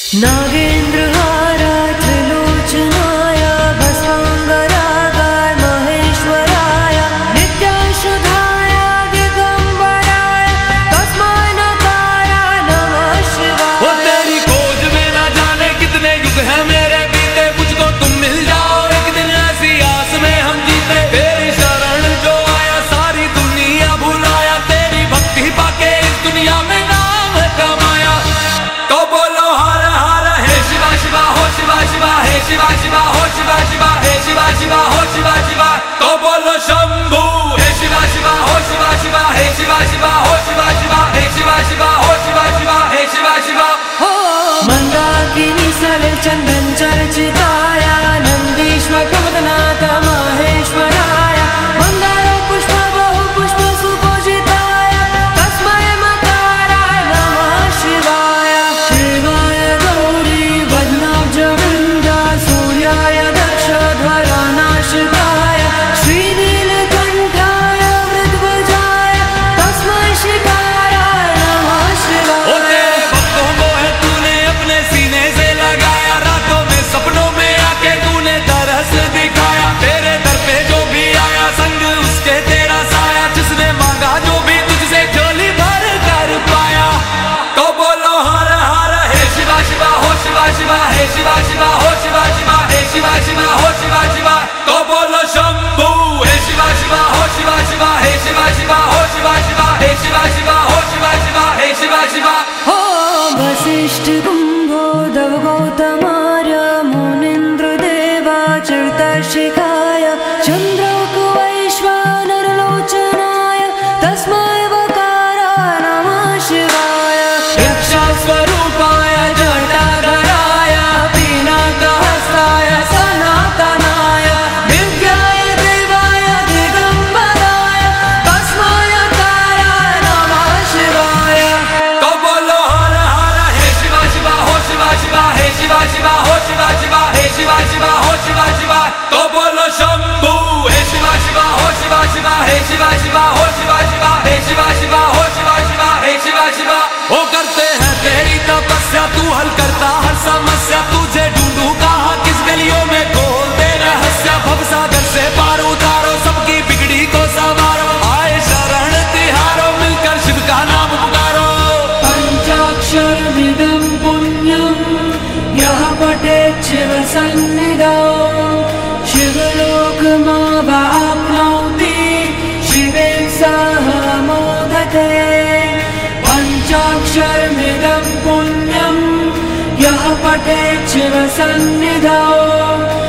नागेन्द्रहाराय त्रिलोचनाय भस्मांगरागाय महेश्वराय नित्याशुधाय दिगंबराय तस्मै नकाराय नमः शिवाय। वो तेरी खोज में ना जाने कितने युग हैं मेरे बीते, मुझको तुम मिल जाओ एक दिन ऐसी आस में हम जीते। तेरी शरण जो आया सारी दुनिया भुलाया, तेरी भक्ति पाके इस दुनिया में नाम कमाया। तो बोलो हर हर हे शिवा शिवा हो शिवा शिवा हे शिवा शिवा हो शिवा शिवा हे शिवा शिवा हो शिवा शिवा। तो बोलो शंभू हे शिवा शिवा हो शिवा शिवा हे शिवा शिवा हो शिवा शिवा हे शिवा शिवा हो शिवा शिवा हे शिवा शिवा। हो मंदाकिनी सलिल चंदन चर्चिताय नंदीश्वर प्रमदनाथ महेश्वराय मंदारो पुष्प बहु पुष्प सुपूजिताय तस्मै मकाराय नमः शिवाय। शिवाय गौरी वदनाब्ज वृंदा सूर्याय दक्षध्वरा नाशिताय श्रीनीलकंठाय वृद्धवजाय तस्मै शिकाराय नमः शिवाय। ओ तेरे भक्तों को है तूने अपने सीने से लगाया, रातों में सपनों में आके तूने तरस दिखाया। तेरे दर पे जो भी आया संग उसके तेरा साया, जिसने मांगा जो भी तुझसे झोली भर कर पाया। तो बोलो हर हर हे शिवा शिवा हो शिवा शिवा हे शिवा शिवा हो शिवा शिवा हे शिवा शिवा हो शिवा शिवा। तो बोलो शंभू हे शिवा शिवा हो शिवा शिवा हे शिवा शिवा हो शिवा शिवा हे शिवा शिवा हो शिवा शिवा हे शिवा शिवा। हो वसिष्ठ कुंभोदव गौतमार्य मुनीन्द्र देवाचरितशिखाय चंद्रौक वैश्वानरलोचनाय तस्मै वकाराय नमः शिवाय। यक्षस्वरूपाय जटाधराय पिनाकहस्ताय सनातनाय दिव्याय देवाय दिगंबराय तस्मै वकाराय नमः शिवाय। तो बोलो हर हर हे शिवा शिवा हो शिवा शिवा हे शिवा शिवा हो शिवा शिवा हे शिवा शिवा हो शिवा शिवा। तो बोलो शंभू हे शिवा शिवा हो शिवा शिवा हे शिवा शिवा हो शिवा शिवा हे शिवा शिवा हो शिवा शिवा हे शिवा शिवा। वो करते हैं तेरी तपस्या तू हल करता हर समस्या, तुझे ढूंढूं कहाँ किस गलियों में खोल दे रहस्य। भवसागर से पार उतारो सबकी बिगड़ी को संवारो, आए शरण तिहारो मिलकर शिव का नाम पुकारो। पंचाक्षरमिदं पुण्यं यः पठेत् शिवसन्निधौ शिवलोकमावाप्नोति शिवेन सह मोदते। पंचाक्षरमिदं पुण्यं यः पठेत् शिवसन्निधौ